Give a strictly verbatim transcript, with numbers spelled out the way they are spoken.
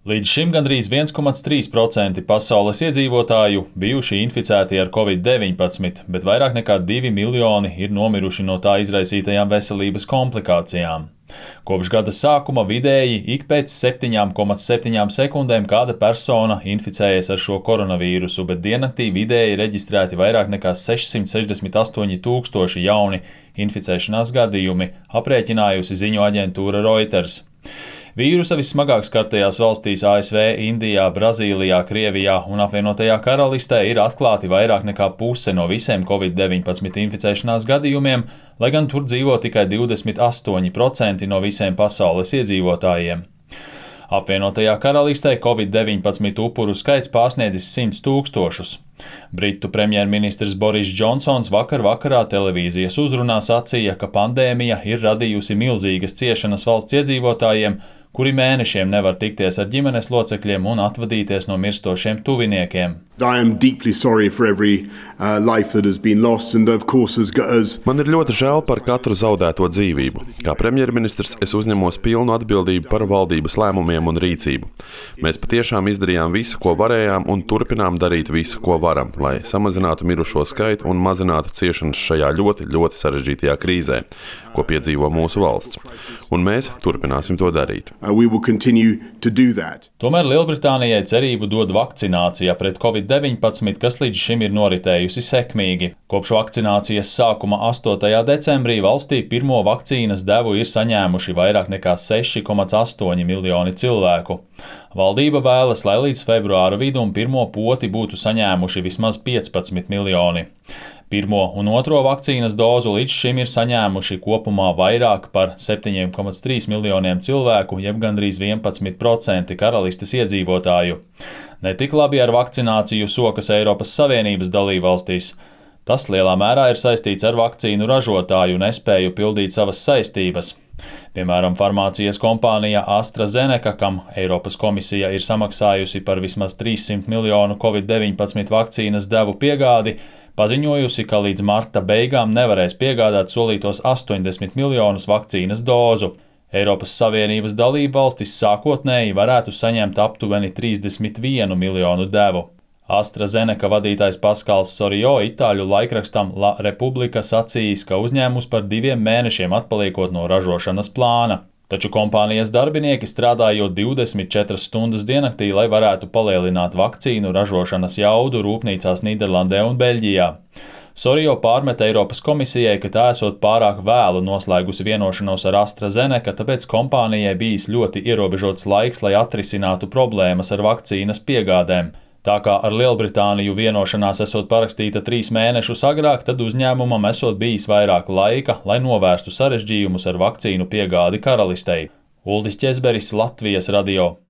Līdz šim gandrīz viens komats trīs procenti pasaules iedzīvotāju bijuši inficēti ar covid deviņpadsmit, bet vairāk nekā divi miljoni ir nomiruši no tā izraisītajām veselības komplikācijām. Kopš gada sākuma vidēji ik pēc septiņām komats septiņām sekundēm kāda persona inficējas ar šo koronavīrusu, bet diennaktī vidēji reģistrēti vairāk nekā sešsimt sešdesmit astoņi tūkstoši jauni inficēšanās gadījumi, aprēķinājusi ziņu aģentūra Reuters. Vīrusa vissmagāk skartajās valstīs A S V, Indijā, Brazīlijā, Krievijā un apvienotajā karalistē ir atklāti vairāk nekā puse no visiem covid deviņpadsmit inficēšanās gadījumiem, lai gan tur dzīvo tikai divdesmit astoņi procenti no visiem pasaules iedzīvotājiem. Apvienotajā karalistē covid deviņpadsmit upuru skaits pārsniedzis simts tūkstošus. Britu premjerministrs Boris Džonsons vakar vakarā televīzijas uzrunā sacīja, ka pandēmija ir radījusi milzīgas ciešanas valsts iedzīvotājiem, kuri mēnešiem nevar tikties ar ģimenes locekļiem un atvadīties no mirstošiem tuviniekiem. Every, uh, lost, course, as, as... Man ir ļoti žēl par katru zaudēto dzīvību. Kā premjerministrs es uzņemos pilnu atbildību par valdības lēmumiem un rīcību. Mēs patiešām izdarījām visu, ko varējām, un turpinām darīt visu, ko varam, lai samazinātu mirušo skaitu un mazinātu ciešanas šajā ļoti, ļoti sarežģītajā krīzē, ko piedzīvo mūsu valsts. Un mēs turpināsim to darīt. Uh, Tomēr Lielbritānijai cerību dod vakcinācija pret covid deviņpadsmit, kas līdz šim ir noritējusi sekmīgi. Kopš vakcinācijas sākuma astotajā decembrī valstī pirmo vakcīnas devu ir saņēmuši vairāk nekā seši komats astoņi miljoni cilvēku. Valdība vēlas, lai līdz februāra vidum pirmo poti būtu saņēmuši vismaz piecpadsmit miljoni. Pirmo un otro vakcīnas dozu līdz šim ir saņēmuši kopumā vairāk par septiņi komats trīs miljoniem cilvēku, jeb gandrīz vienpadsmit procenti karalistes iedzīvotāju. Netik labi ar vakcināciju sokas Eiropas Savienības dalībvalstīs. Tas lielā mērā ir saistīts ar vakcīnu ražotāju nespēju pildīt savas saistības. Piemēram, farmācijas kompānija AstraZeneca, kam Eiropas komisija ir samaksājusi par vismaz trīssimt miljonu covid deviņpadsmit vakcīnas devu piegādi, paziņojusi, ka līdz marta beigām nevarēs piegādāt solītos astoņdesmit miljonus vakcīnas dozu. Eiropas Savienības dalība valstis sākotnēji varētu saņemt aptuveni trīsdesmit vienu miljonu devu. AstraZeneca vadītājs Paskals Sorijo itāļu laikrakstam La Repubblica sacījis, ka uzņēmums par diviem mēnešiem atpaliekot no ražošanas plāna. Taču kompānijas darbinieki strādājot divdesmit četras stundas diennaktī, lai varētu palielināt vakcīnu ražošanas jaudu rūpnīcās Nīderlandē un Beļģijā. Sorijo pārmet Eiropas komisijai, ka tā esot pārāk vēlu noslēgusi vienošanos ar AstraZeneca, tāpēc kompānijai bijis ļoti ierobežots laiks, lai atrisinātu problēmas ar vakcīnas piegādēm. Tā kā ar Lielbritāniju vienošanās esot parakstīta trīs mēnešus agrāk, tad uzņēmumam esot bijis vairāk laika, lai novērstu sarežģījumus ar vakcīnu piegādi karalistei. Uldis Ķezberis, Latvijas radio.